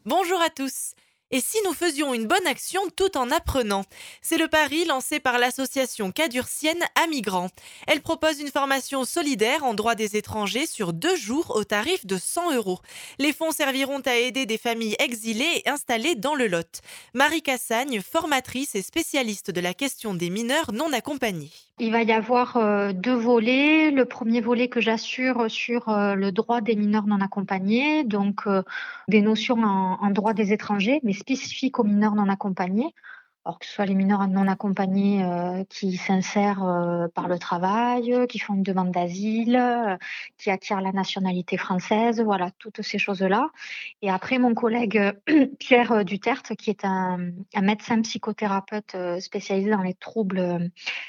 Bonjour à tous. Et si nous faisions une bonne action tout en apprenant? C'est le pari lancé par l'association cadurcienne à migrants. Elle propose une formation solidaire en droit des étrangers sur 2 jours au tarif de 100 euros. Les fonds serviront à aider des familles exilées et installées dans le Lot. Marie Cassagne, formatrice et spécialiste de la question des mineurs non accompagnés. Il va y avoir 2 volets. Le premier volet que j'assure sur, le droit des mineurs non accompagnés, donc des notions en droit des étrangers, mais spécifiques aux mineurs non accompagnés. Alors que ce soit les mineurs non accompagnés, qui s'insèrent, par le travail, qui font une demande d'asile, qui acquièrent la nationalité française, voilà, toutes ces choses-là. Et après mon collègue, Pierre, Duterte, qui est un médecin psychothérapeute, spécialisé dans les troubles,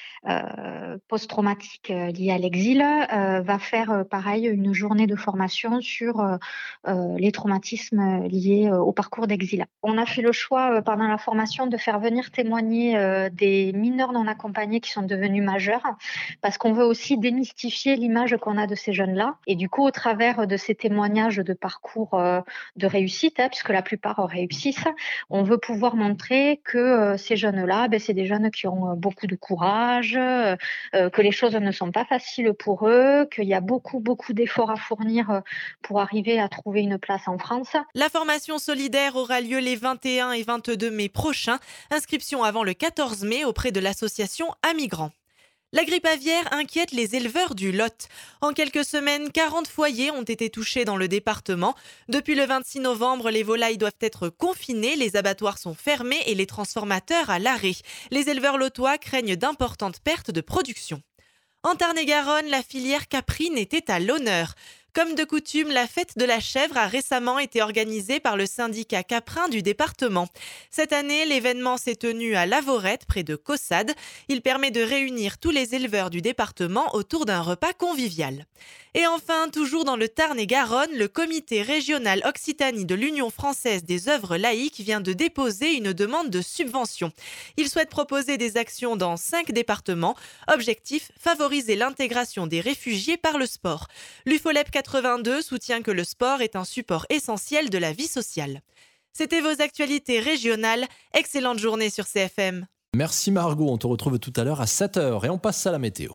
post-traumatique, liée à l'exil, va faire, pareil, une journée de formation sur, les traumatismes, liés, au parcours d'exil. On a fait le choix, pendant la formation de faire venir témoigner, des mineurs non accompagnés qui sont devenus majeurs, parce qu'on veut aussi démystifier l'image qu'on a de ces jeunes-là et du coup, au travers de ces témoignages de parcours, de réussite, puisque la plupart réussissent, on veut pouvoir montrer que, ces jeunes-là, c'est des jeunes qui ont, beaucoup de courage, que les choses ne sont pas faciles pour eux, qu'il y a beaucoup, beaucoup d'efforts à fournir, pour arriver à trouver une place en France. La formation solidaire aura lieu les 21 et 22 mai prochains. Inscription avant le 14 mai auprès de l'association à migrants. La grippe aviaire inquiète les éleveurs du Lot. En quelques semaines, 40 foyers ont été touchés dans le département. Depuis le 26 novembre, les volailles doivent être confinées, les abattoirs sont fermés et les transformateurs à l'arrêt. Les éleveurs lotois craignent d'importantes pertes de production. En Tarn-et-Garonne, la filière caprine était à l'honneur. Comme de coutume, la fête de la chèvre a récemment été organisée par le syndicat caprin du département. Cette année, l'événement s'est tenu à Lavorette, près de Caussade. Il permet de réunir tous les éleveurs du département autour d'un repas convivial. Et enfin, toujours dans le Tarn-et-Garonne, le comité régional Occitanie de l'Union française des œuvres laïques vient de déposer une demande de subvention. Il souhaite proposer des actions dans 5 départements. Objectif, favoriser l'intégration des réfugiés par le sport. L'UFOLEP 82 soutient que le sport est un support essentiel de la vie sociale. C'était vos actualités régionales. Excellente journée sur CFM. Merci Margot, on te retrouve tout à l'heure à 7 heures et on passe à la météo.